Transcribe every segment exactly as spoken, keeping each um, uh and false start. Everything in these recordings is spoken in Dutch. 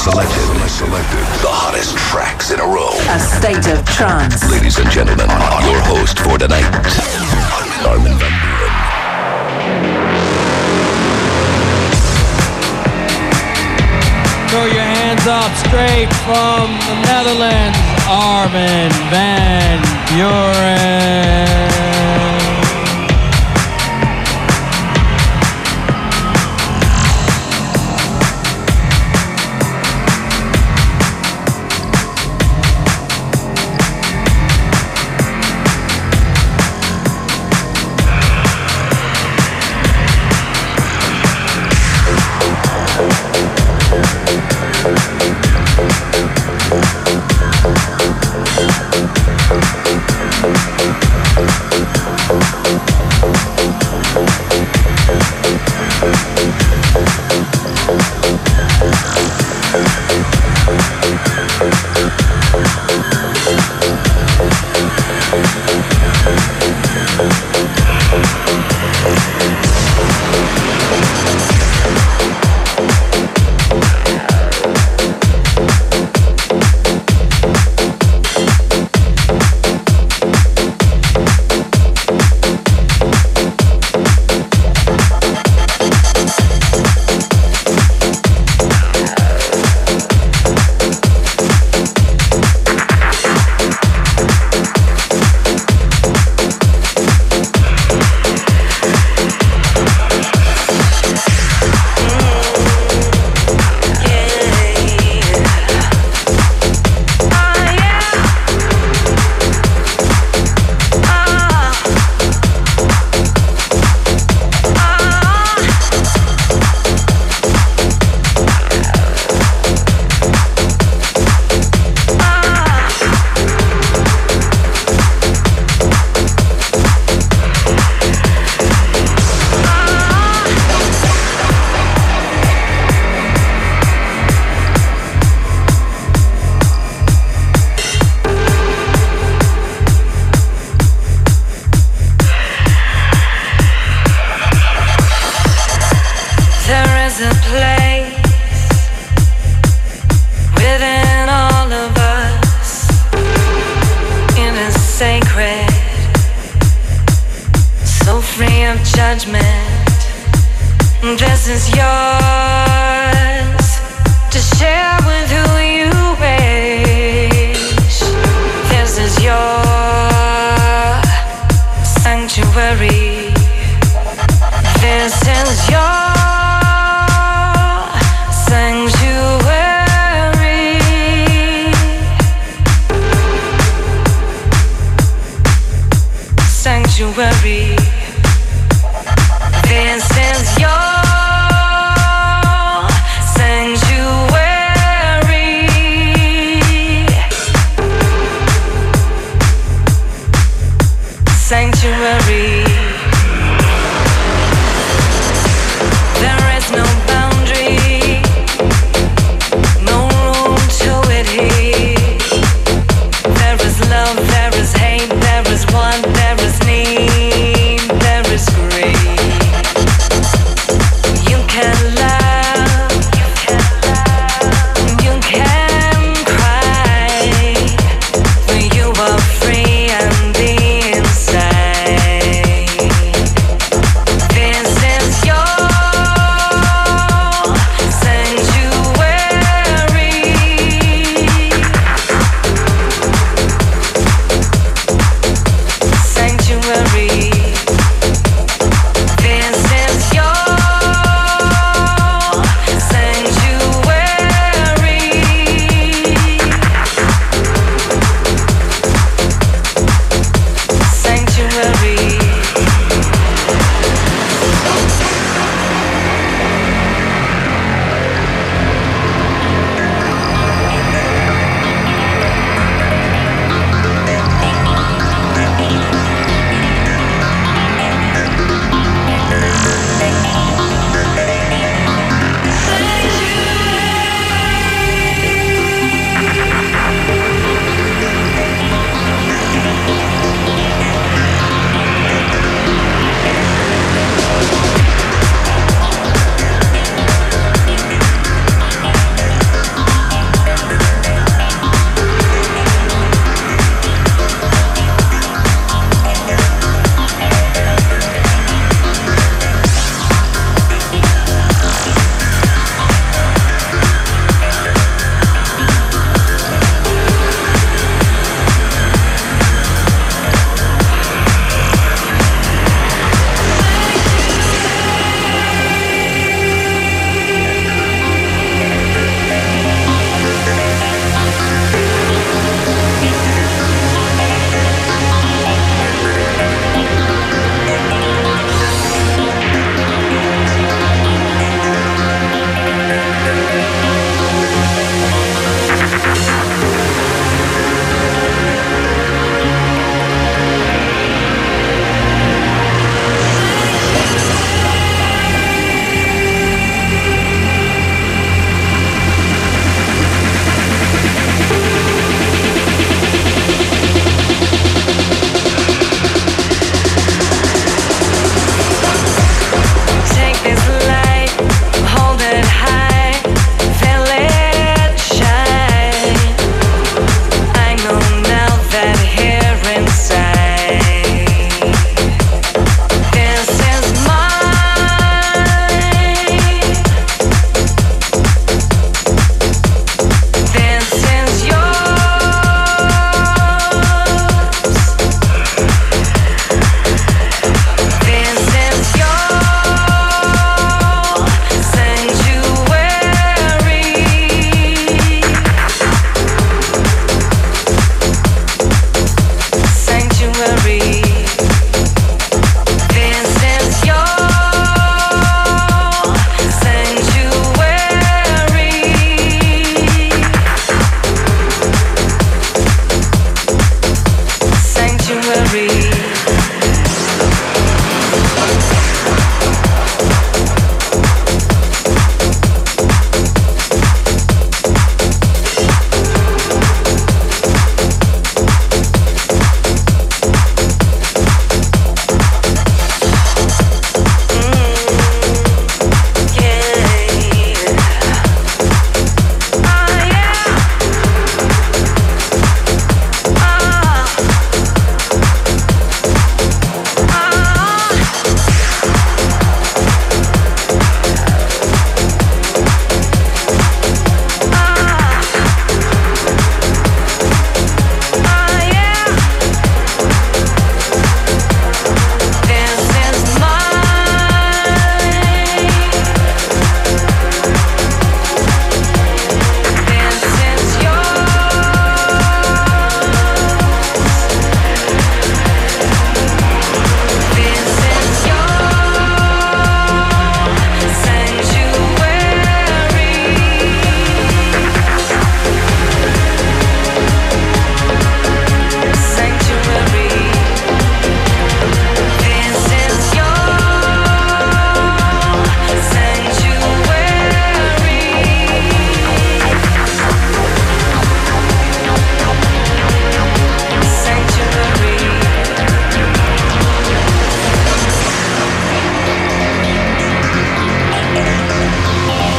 selected, selected the hottest tracks in a row. A state of trance. Ladies and gentlemen, your host for tonight, Armin van Buuren. Throw your hands up straight from the Netherlands, Armin van Buuren.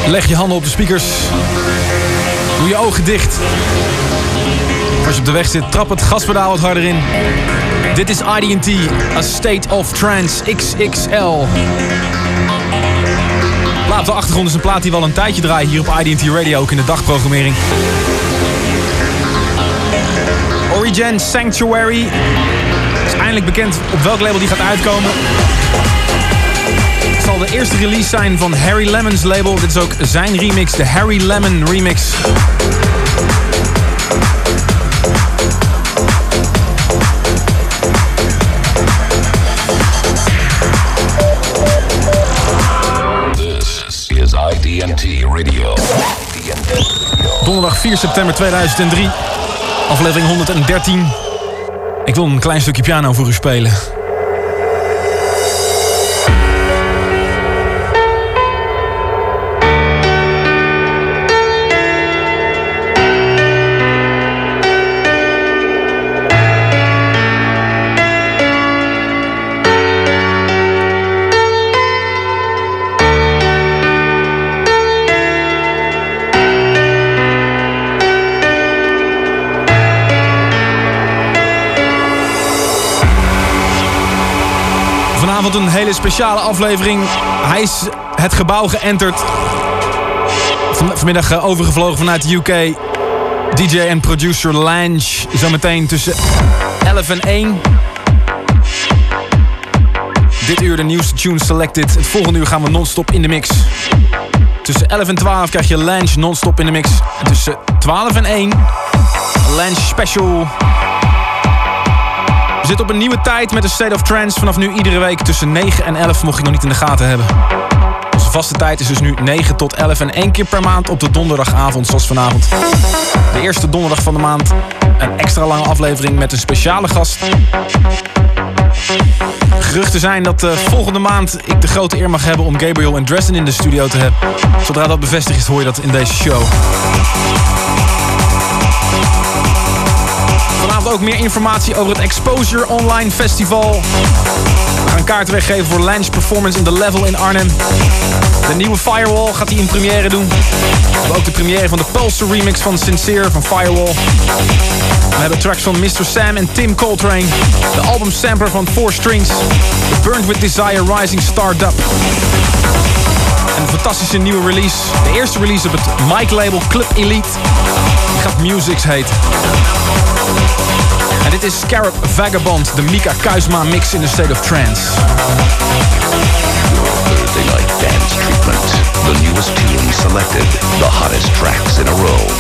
Leg je handen op de speakers. Doe je ogen dicht. Als je op de weg zit, trap het gaspedaal wat harder in. Dit is I D T, A State of Trance X X L. Plaat op de achtergrond is een plaat die wel een tijdje draait hier op I D T Radio, ook in de dagprogrammering. Origen Sanctuary. Het is eindelijk bekend op welk label die gaat uitkomen. Het zal de eerste release zijn van Harry Lemon's label. Dit is ook zijn remix, de Harry Lemon remix. This is I D T Radio. Donderdag vier september tweeduizend drie. Aflevering honderddertien. Ik wil een klein stukje piano voor u spelen. Vanavond een hele speciale aflevering. Hij is het gebouw geënterd. Van, vanmiddag uh, overgevlogen vanuit de U K. D J en producer Lange. Zometeen tussen elf en één. Dit uur de nieuwste tunes selected. Het volgende uur gaan we non-stop in de mix. Tussen elf en twaalf krijg je Lange non-stop in de mix. En tussen twaalf en één... Lange special... We zitten op een nieuwe tijd met een State of Trance. Vanaf nu iedere week tussen negen en elf, mocht je nog niet in de gaten hebben. Onze vaste tijd is dus nu negen tot elf en één keer per maand op de donderdagavond, zoals vanavond. De eerste donderdag van de maand. Een extra lange aflevering met een speciale gast. Geruchten zijn dat uh, volgende maand ik de grote eer mag hebben om Gabriel en Dresden in de studio te hebben. Zodra dat bevestigd is, hoor je dat in deze show. Vanavond ook meer informatie over het Exposure Online Festival. We gaan kaarten weggeven voor Lange Performance in The Level in Arnhem. De nieuwe Firewall gaat hij in première doen. We hebben ook de première van de Pulsar remix van Sincere van Firewall. We hebben tracks van mister Sam en Tim Coltrane. De album sampler van Four Strings. The Burned With Desire Rising Star Dub. En een fantastische nieuwe release. De eerste release op het Mic-label Club Elite. Die gaat Musics heten. En dit is Scarab Vagabond, de Mika Kuisma mix in the State of Trance. Your Thursday night dance treatment. The newest tunes selected. The hottest tracks in a row.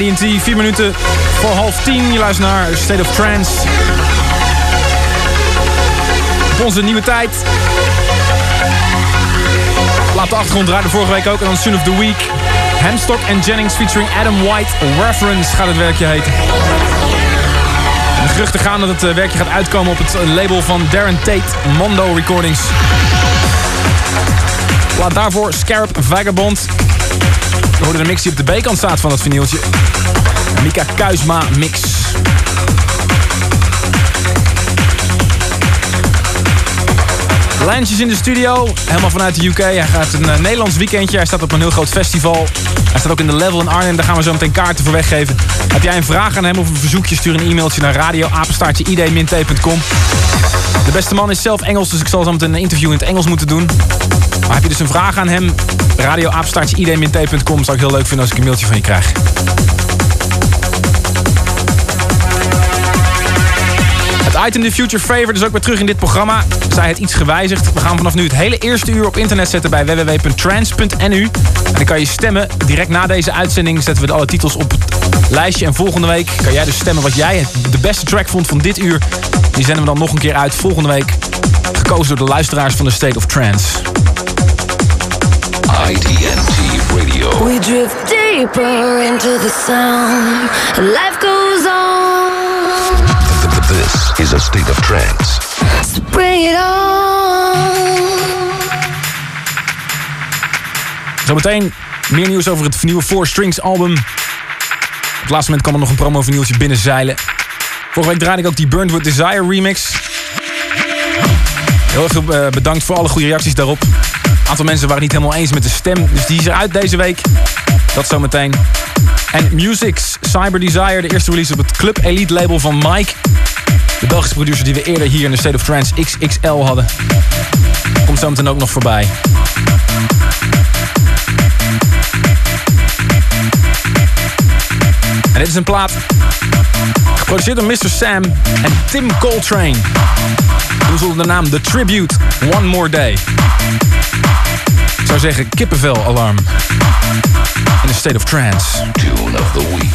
I D en T, vier minuten voor half tien. Je luistert naar State of Trance. Op onze nieuwe tijd. Laat de achtergrond draaien, vorige week ook. En dan Tune of the Week. Hamstock en Jennings featuring Adam White. Reference gaat het werkje heten. En de geruchten gaan dat het werkje gaat uitkomen op het label van Darren Tate, Mondo Recordings. Laat daarvoor Scarab Vagabond. We hoorden de mix die op de B-kant staat van het vinyltje. Mika Kuisma mix. Lijntjes in de studio, helemaal vanuit de U K. Hij gaat een uh, Nederlands weekendje. Hij staat op een heel groot festival. Hij staat ook in de Level in Arnhem. Daar gaan we zo meteen kaarten voor weggeven. Heb jij een vraag aan hem of een verzoekje? Stuur een e-mailtje naar radio apenstaartje i d min t punt com. De beste man is zelf Engels, dus ik zal zo meteen een interview in het Engels moeten doen. Maar heb je dus een vraag aan hem? radio apenstaartje i d min t punt com. Zou ik heel leuk vinden als ik een mailtje van je krijg. Het item The Future Favorite is ook weer terug in dit programma. Zij het iets gewijzigd. We gaan vanaf nu het hele eerste uur op internet zetten bij w w w punt trance punt n u. En dan kan je stemmen. Direct na deze uitzending zetten we alle titels op het lijstje. En volgende week kan jij dus stemmen wat jij de beste track vond van dit uur. Die zenden we dan nog een keer uit volgende week. Gekozen door de luisteraars van de State of Trance. I D N T Radio. We drift deeper into the sound. Life goes on. This is a State of Trance. So bring it on. Zometeen meer nieuws over het nieuwe Four Strings album. Op het laatste moment kwam er nog een promo vinyltje binnenzeilen. Vorige week draaide ik ook die Burned With Desire remix. Heel erg bedankt voor alle goede reacties daarop. Een aantal mensen waren het niet helemaal eens met de stem. Dus die is eruit deze week. Dat zometeen. En Music's Cyber Desire, de eerste release op het Club Elite label van Mike. De Belgische producer die we eerder hier in de State of Trance X X L hadden. Komt zo meteen ook nog voorbij. En dit is een plaat geproduceerd door mister Sam en Tim Coltrane. Doen ze onder de naam The Tribute One More Day. Ik zou zeggen kippenvel alarm. In de State of Trance. Tune of the Week.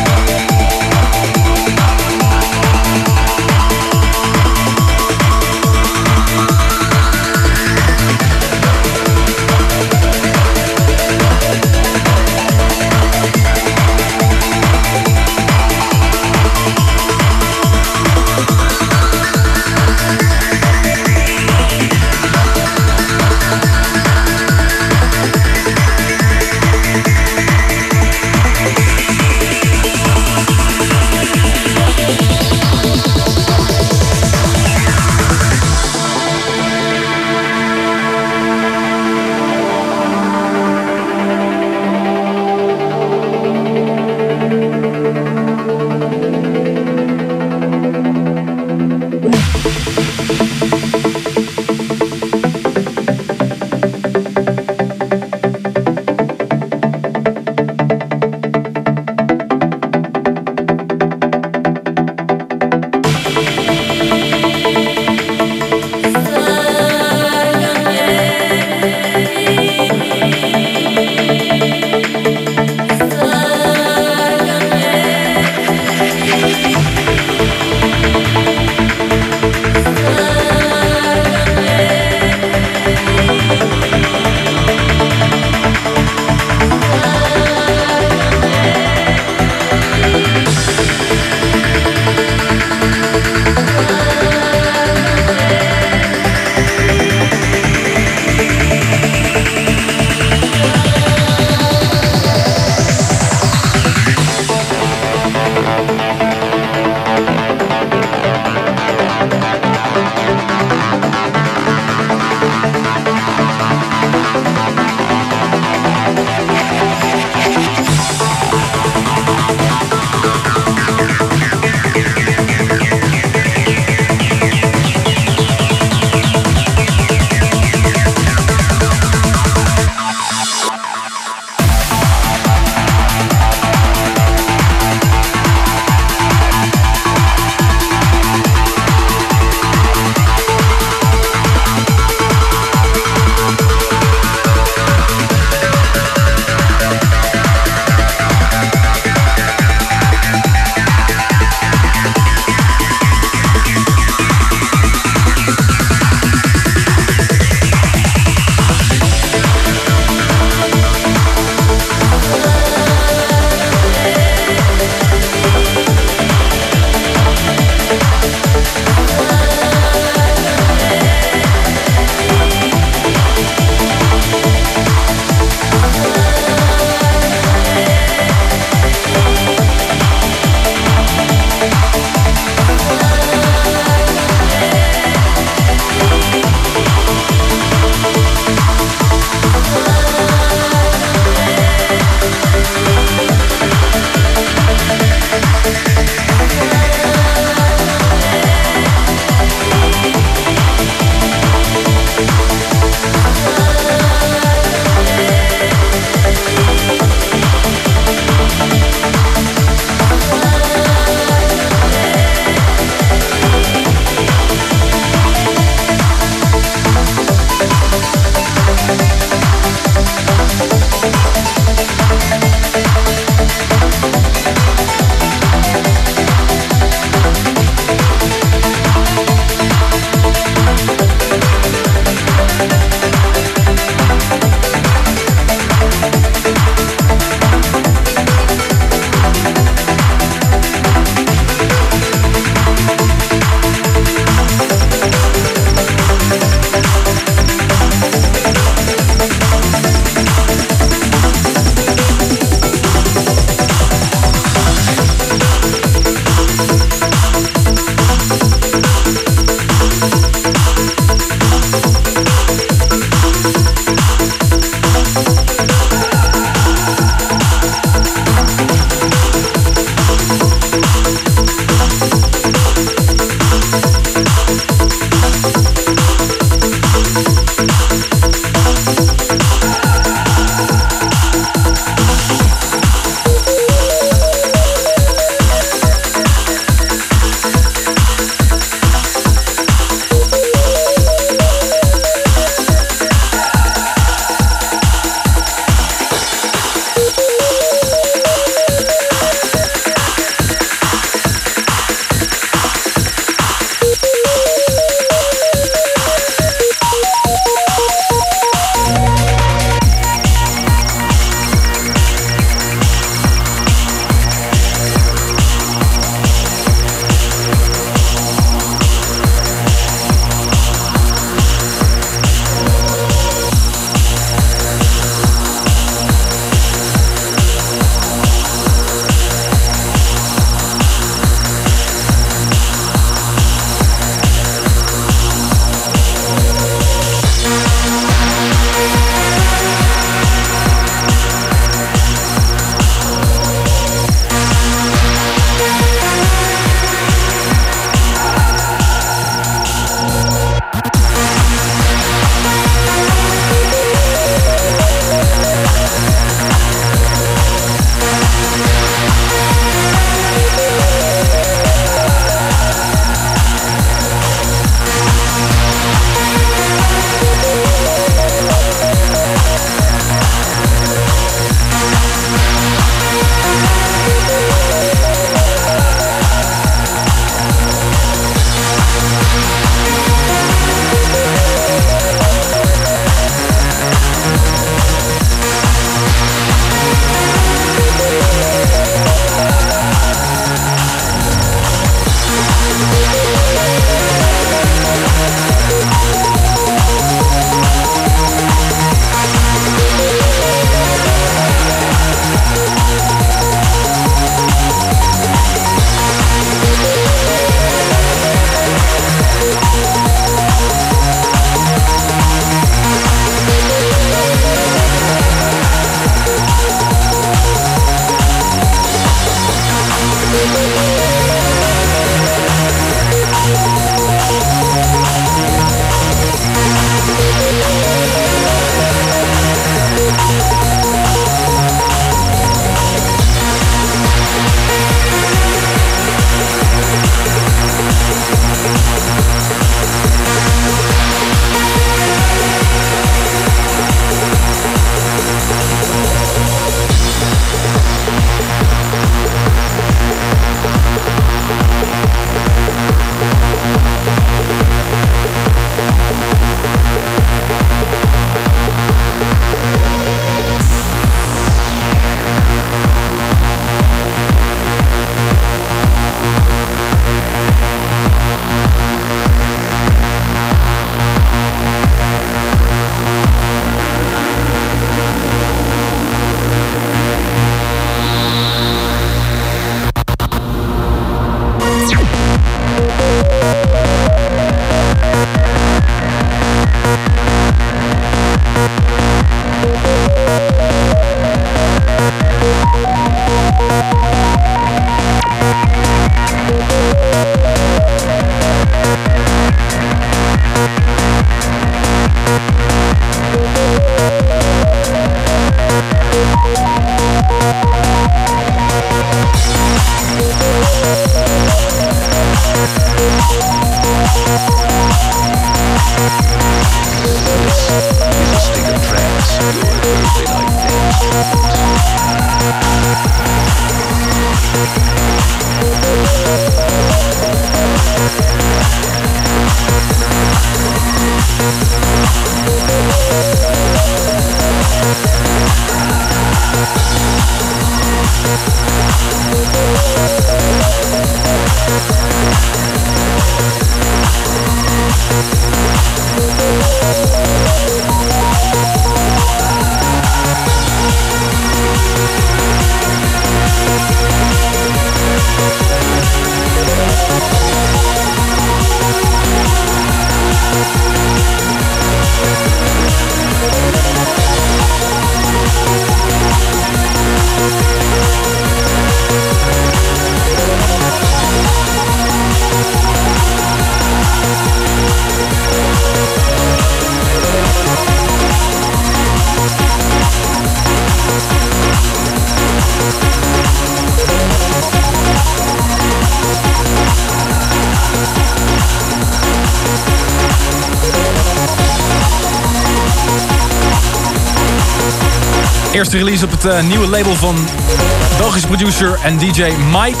Eerste release op het uh, nieuwe label van Belgische producer en D J Mike.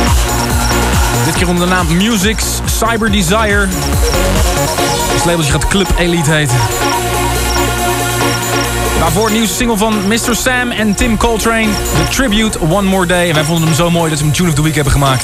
Dit keer onder de naam Music's Cyber Desire. Het labeltje gaat Club Elite heten. Daarvoor het nieuwste single van mister Sam en Tim Coltrane, The Tribute One More Day. En wij vonden hem zo mooi dat ze hem Tune of the Week hebben gemaakt.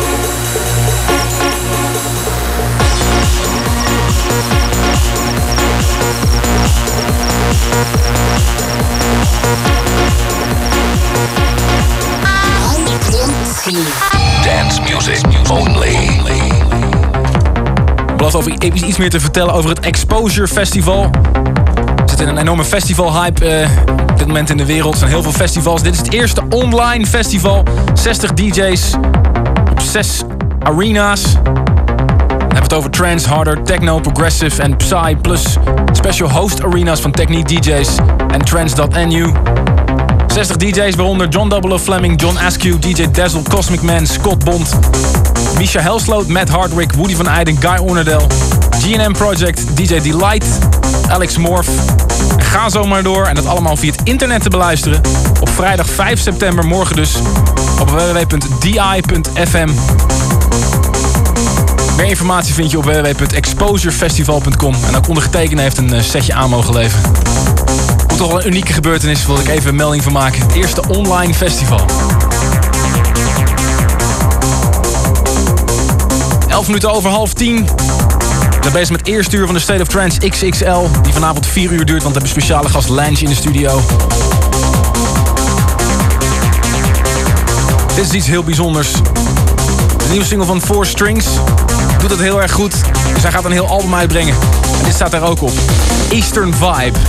Dance music only. Ik beloof over iets meer te vertellen over het Exposure Festival. We zitten in een enorme festival-hype uh, op dit moment in de wereld. Er zijn heel veel festivals. Dit is het eerste online festival. zestig D J's op zes arena's. We hebben het over trance, harder, techno, progressive en psy. Plus special host arenas van Technique D J's en trance dot N U. zestig D J's, waaronder John double O Fleming, John Askew, D J Dazzle, Cosmic Man, Scott Bond, Misha Helsloot, Matt Hardwick, Woody van Eyden, Guy Ornadel, G N M Project, D J Delight, Alex Morph. En ga zo maar door en dat allemaal via het internet te beluisteren. Op vrijdag vijf september, morgen dus, op w w w punt d i punt f m. Meer informatie vind je op w w w punt exposure festival punt com. En ook ondergetekende heeft een setje aan mogen leveren. Toch wel een unieke gebeurtenis, wil ik even een melding van maken. Het eerste online festival. elf minuten over half tien. We zijn bezig met het eerste uur van de State of Trance X X L. Die vanavond vier uur duurt, want we hebben speciale gast Lange in de studio. Dit is iets heel bijzonders. De nieuwe single van Four Strings doet het heel erg goed. Dus hij gaat een heel album uitbrengen. En dit staat daar ook op. Eastern Vibe.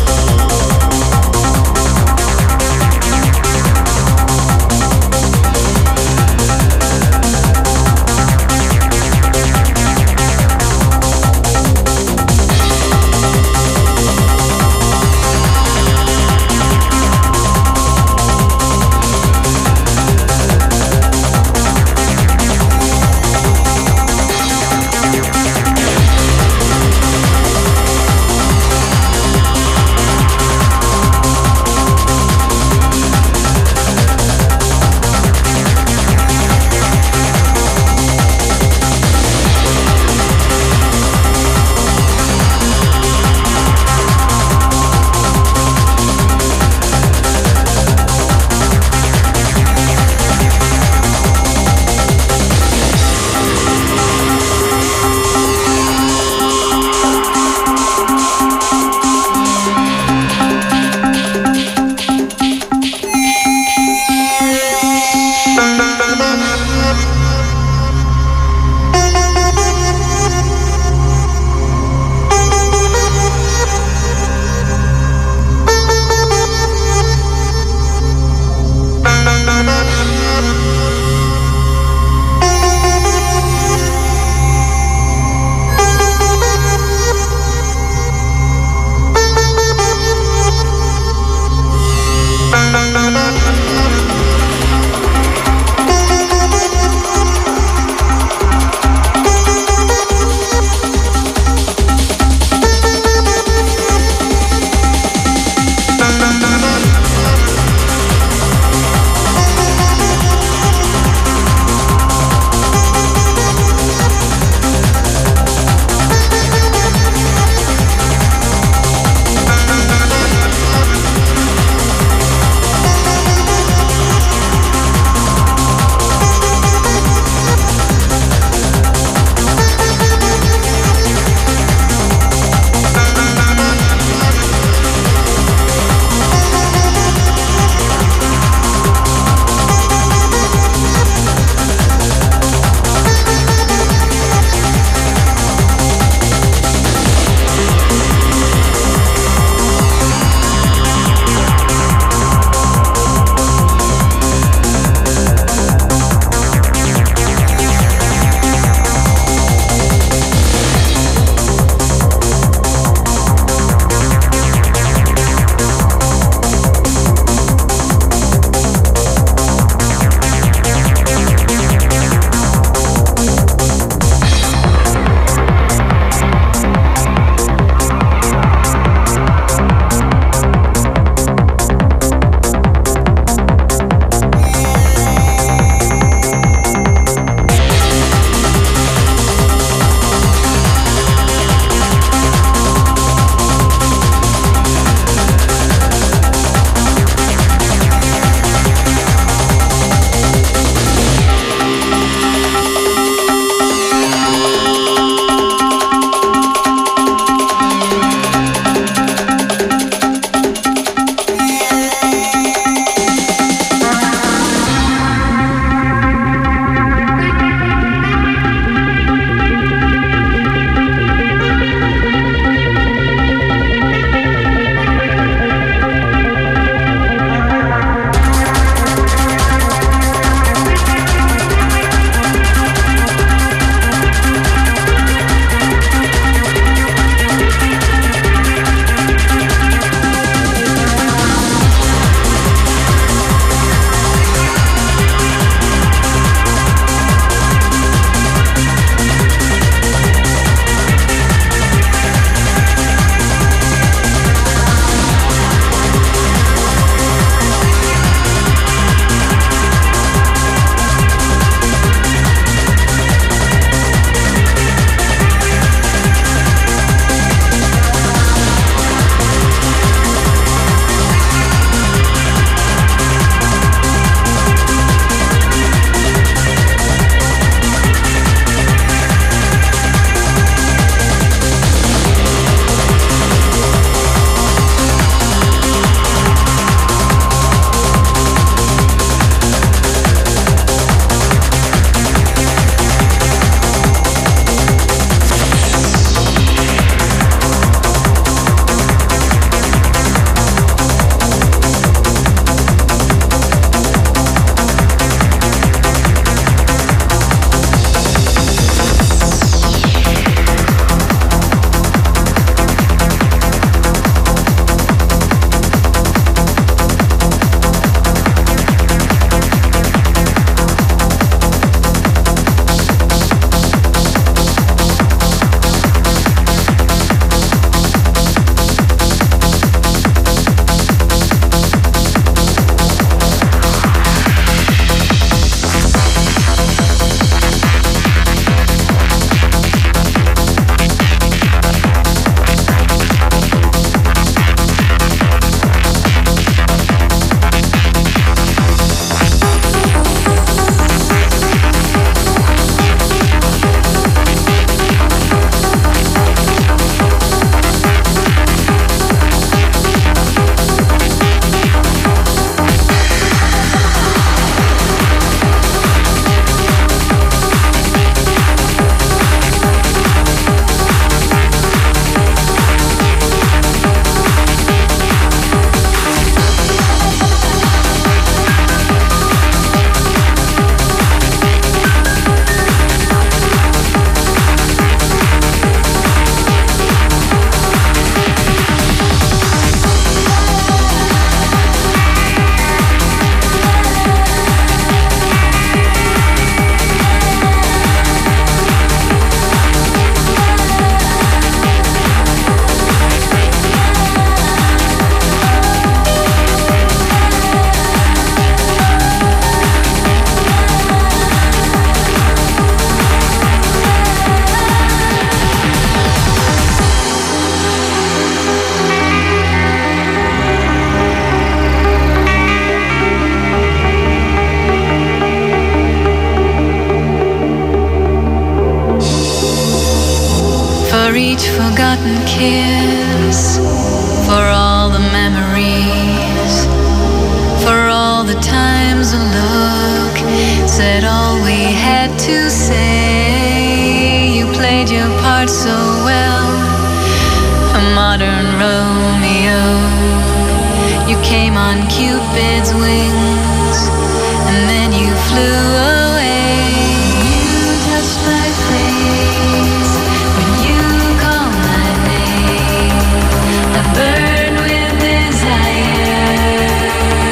each forgotten kiss, for all the memories, for all the times a look said all we had to say. You played your part so well, a modern Romeo. You came on Cupid's wings, and then you flew away. You touched my face when you called my name. I burned with desire.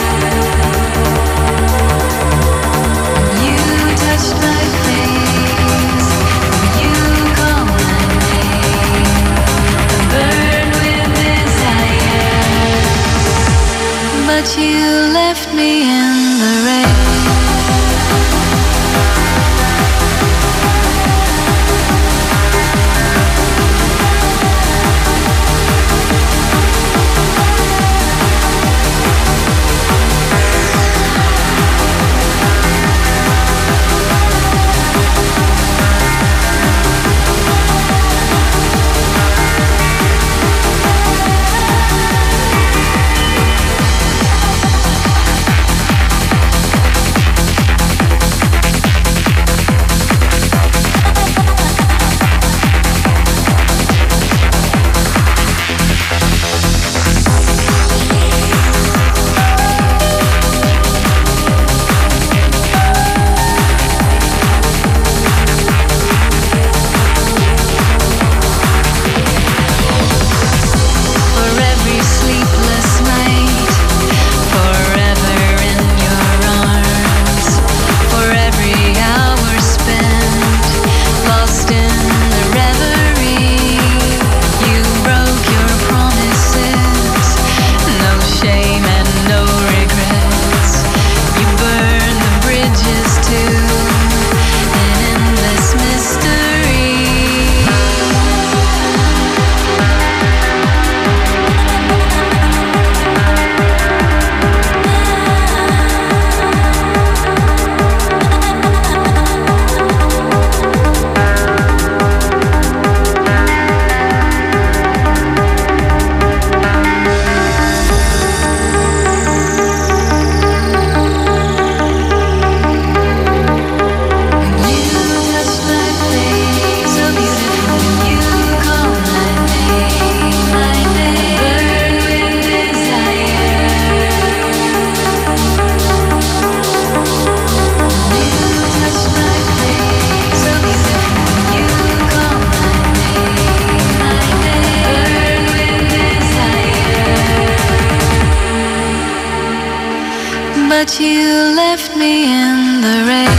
You touched my face when you called my name. I burned with desire. But you left me in the rain. But you left me in the rain.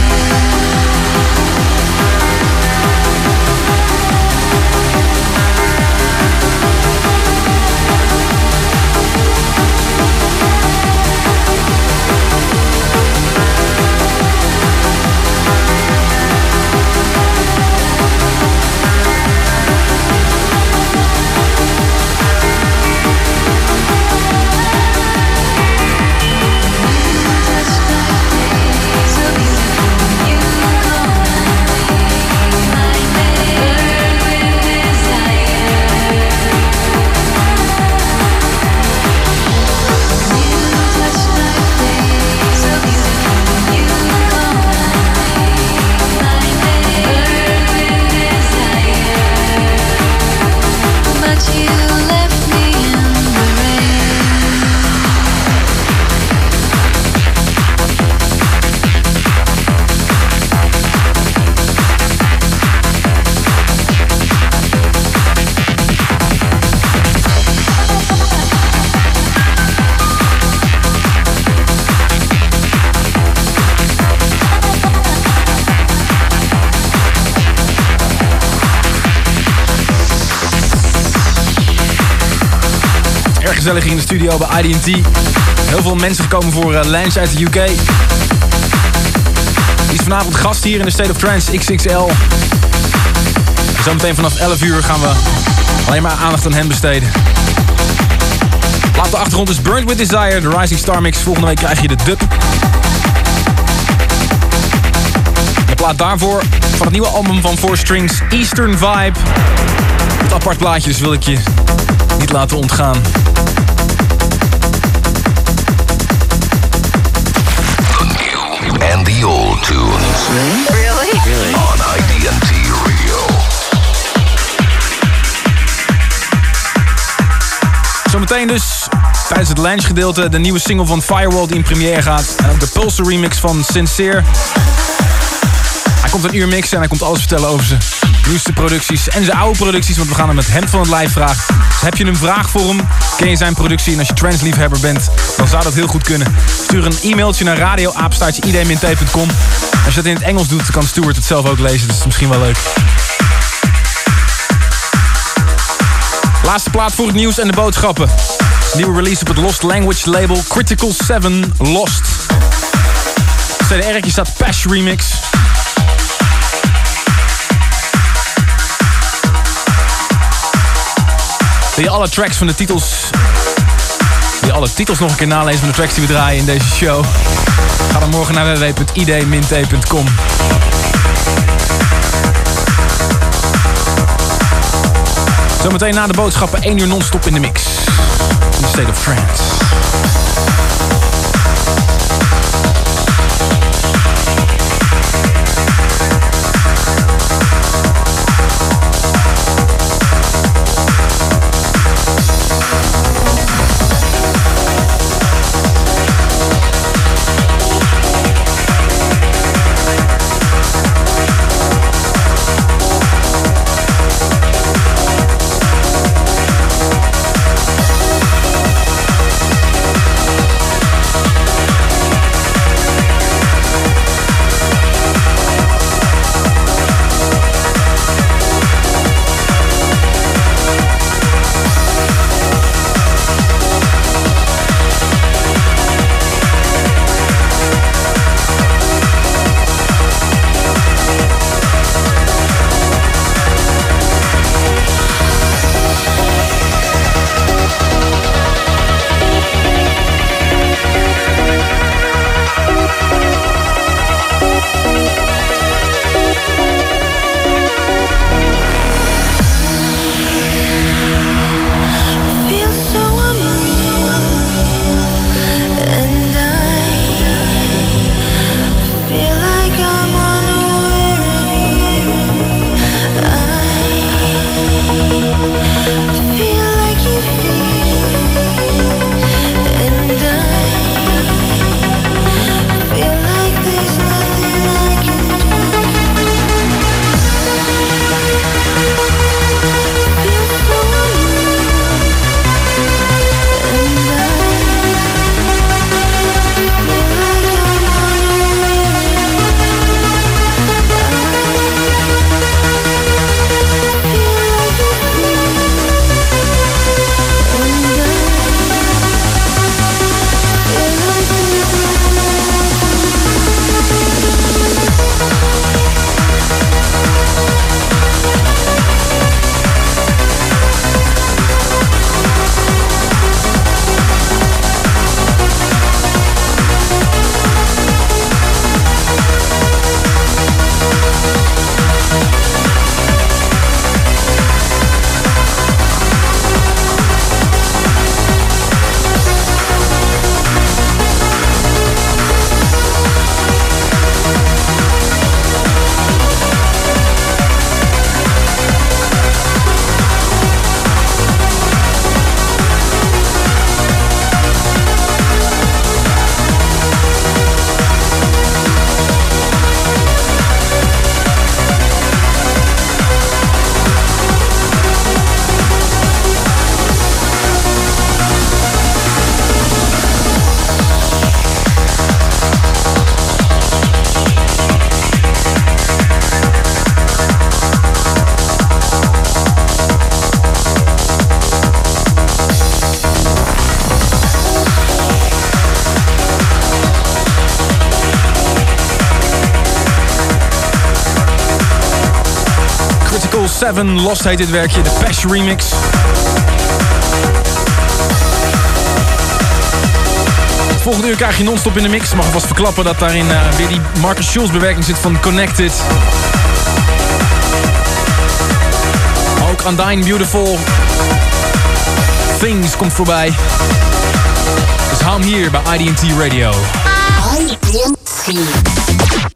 Gezellig in de studio bij I D and T. Heel veel mensen gekomen voor uh, Lance uit de U K. Die is vanavond gast hier in de State of Trance X X L. Zometeen vanaf elf uur gaan we alleen maar aandacht aan hem besteden. Laat op de achtergrond is Burned With Desire, de Rising Star Mix. Volgende week krijg je de dub. De plaat daarvoor van het nieuwe album van Four Strings, Eastern Vibe. Het apart plaatje, dus wil ik je niet laten ontgaan. And the old tunes. Really? Really? On I D N T Radio. Zometeen dus, tijdens het Lange gedeelte, de nieuwe single van Firewall die in première gaat. En ook de Pulsar remix van Sincere. Hij komt een uur mixen en hij komt alles vertellen over zijn nieuwste producties en zijn oude producties, want we gaan hem het hemd van het lijf vragen. Dus heb je een vraag voor hem, ken je zijn productie en als je transliefhebber bent, dan zou dat heel goed kunnen. Stuur een e-mailtje naar radio apenstaartje i d min t punt com. Als je dat in het Engels doet, dan kan Stuart het zelf ook lezen, dus dat is misschien wel leuk. Laatste plaat voor het nieuws en de boodschappen. Nieuwe release op het Lost Language label Critical seven Lost. C D R'tje staat Pash Remix. Wil je alle tracks van de titels... Wil je alle titels nog een keer nalezen van de tracks die we draaien in deze show? Ga dan morgen naar w w w punt i d min t punt com. Zometeen na de boodschappen één uur non-stop in de mix. In the State of Trance. seven Lost heet dit werkje, de Pash Remix. Volgende uur krijg je non-stop in de mix. Mag alvast verklappen dat daarin uh, weer die Marcus Schulz bewerking zit van Connected. Ook ook Undying Beautiful Things komt voorbij. Dus hou hem hier bij I D T Radio. I D T.